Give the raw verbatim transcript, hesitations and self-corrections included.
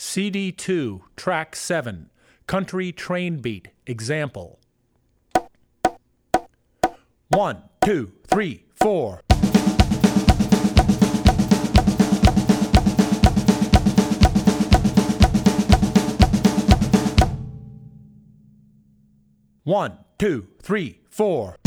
C D two, Track seven, Country Train Beat, Example. One, two, three, four. One, two, three, four.